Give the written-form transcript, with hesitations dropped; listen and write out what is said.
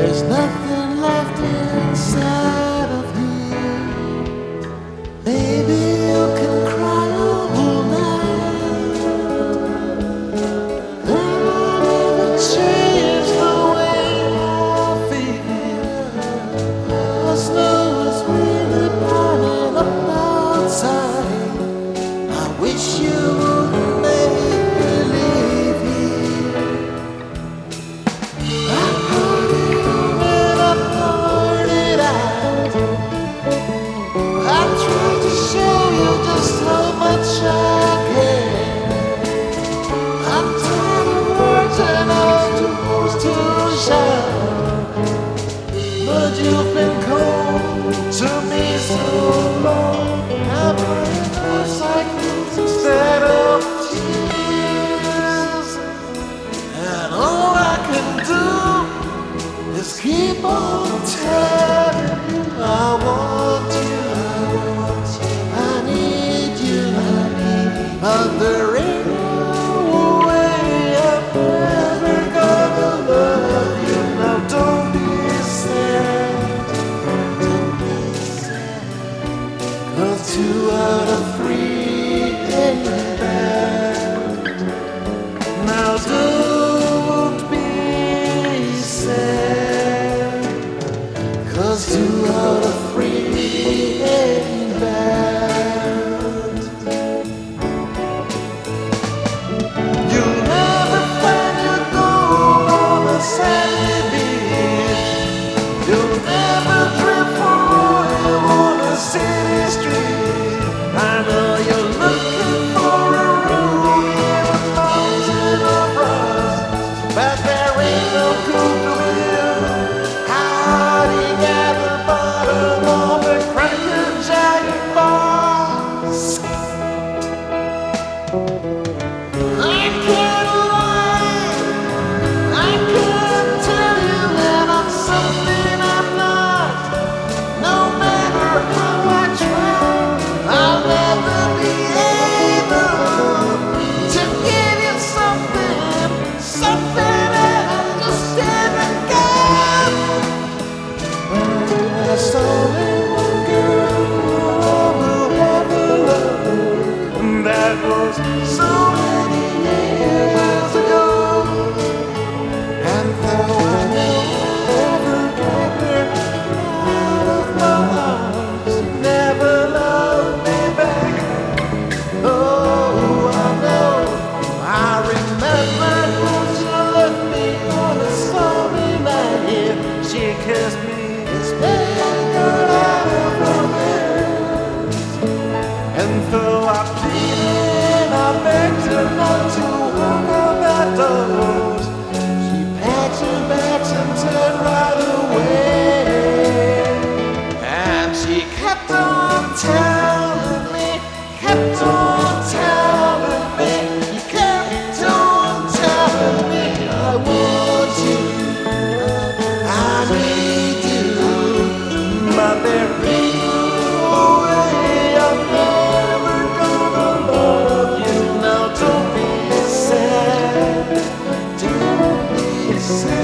There's nothing left inside of here. Maybe you can cry all night. That'll never change the way I feel. The snow is really piling up outside. I wish you wouldn't make me leave here. I put it on and I poured it out. I tried to show you just how much I care. I'm tired of words and I was too forced to shout. But you've been cold to me so long. I'm burning more cycles instead of tears. And all I can do is keep on telling you I want you, I need you, but there ain't no way I'm ever gonna love you. Now don't be sad, don't be sad, 'cause 2 out of 3 ain't bad. Now don't be sad, 'cause 2 out of 3 ain't bad. You'll never find your gold on a sandy beach. You'll never drift for oil on a city street. I know you're looking for a room in a mountain of rust, but there ain't no goodwill hiding at the bottom of a cracking giant box. I can't lie, I can't tell you that I'm something I'm not. No matter how I try, I'll never be able to give you something, something that I just haven't got. There's only one girl I will ever love, and that was so many years ago. And though I never get her out of my arms, never love me back. Oh, I know, I remember when she left me on a stormy night here. She kissed me, it's been good out of romance. And though I pleaded, I begged her not to walk out that doors, she packed her bags and turned right away. And she kept on telling me, kept on telling me, kept on telling me, I want you, I need you, but there ain't no way I'm ever gonna love you. Now don't be sad, don't be sad.